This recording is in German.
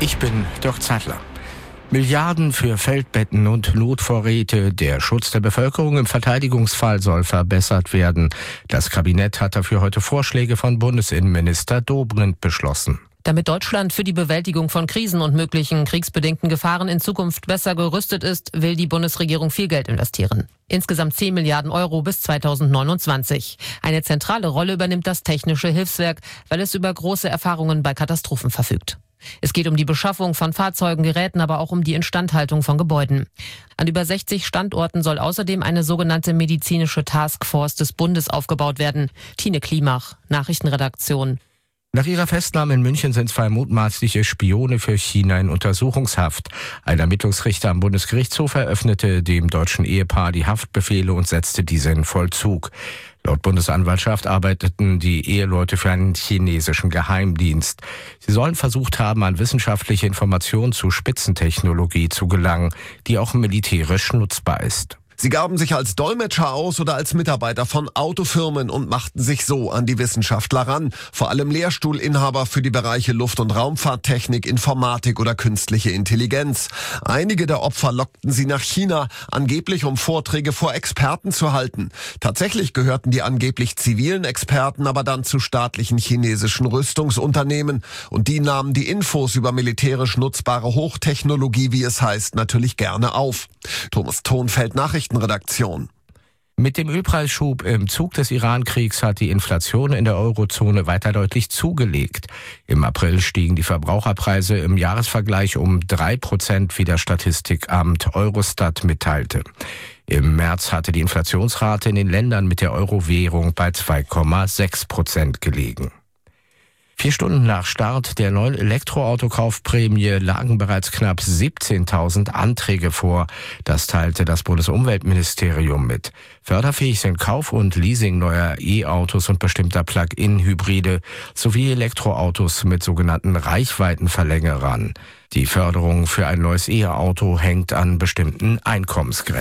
Ich bin Dirk Zeitler. Milliarden für Feldbetten und Notvorräte. Der Schutz der Bevölkerung im Verteidigungsfall soll verbessert werden. Das Kabinett hat dafür heute Vorschläge von Bundesinnenminister Dobrindt beschlossen. Damit Deutschland für die Bewältigung von Krisen und möglichen kriegsbedingten Gefahren in Zukunft besser gerüstet ist, will die Bundesregierung viel Geld investieren. Insgesamt 10 Milliarden Euro bis 2029. Eine zentrale Rolle übernimmt das Technische Hilfswerk, weil es über große Erfahrungen bei Katastrophen verfügt. Es geht um die Beschaffung von Fahrzeugen, Geräten, aber auch um die Instandhaltung von Gebäuden. An über 60 Standorten soll außerdem eine sogenannte medizinische Taskforce des Bundes aufgebaut werden. Tine Klimach, Nachrichtenredaktion. Nach ihrer Festnahme in München sind 2 mutmaßliche Spione für China in Untersuchungshaft. Ein Ermittlungsrichter am Bundesgerichtshof eröffnete dem deutschen Ehepaar die Haftbefehle und setzte diese in Vollzug. Laut Bundesanwaltschaft arbeiteten die Eheleute für einen chinesischen Geheimdienst. Sie sollen versucht haben, an wissenschaftliche Informationen zu Spitzentechnologie zu gelangen, die auch militärisch nutzbar ist. Sie gaben sich als Dolmetscher aus oder als Mitarbeiter von Autofirmen und machten sich so an die Wissenschaftler ran. Vor allem Lehrstuhlinhaber für die Bereiche Luft- und Raumfahrttechnik, Informatik oder künstliche Intelligenz. Einige der Opfer lockten sie nach China, angeblich um Vorträge vor Experten zu halten. Tatsächlich gehörten die angeblich zivilen Experten aber dann zu staatlichen chinesischen Rüstungsunternehmen. Und die nahmen die Infos über militärisch nutzbare Hochtechnologie, wie es heißt, natürlich gerne auf. Thomas Thonfeld, Nachrichtenredaktion. Mit dem Ölpreisschub im Zug des Iran-Kriegs hat die Inflation in der Eurozone weiter deutlich zugelegt. Im April stiegen die Verbraucherpreise im Jahresvergleich um 3%, wie das Statistikamt Eurostat mitteilte. Im März hatte die Inflationsrate in den Ländern mit der Euro-Währung bei 2,6% gelegen. 4 Stunden nach Start der neuen Elektroautokaufprämie lagen bereits knapp 17.000 Anträge vor. Das teilte das Bundesumweltministerium mit. Förderfähig sind Kauf und Leasing neuer E-Autos und bestimmter Plug-in-Hybride sowie Elektroautos mit sogenannten Reichweitenverlängerern. Die Förderung für ein neues E-Auto hängt an bestimmten Einkommensgrenzen.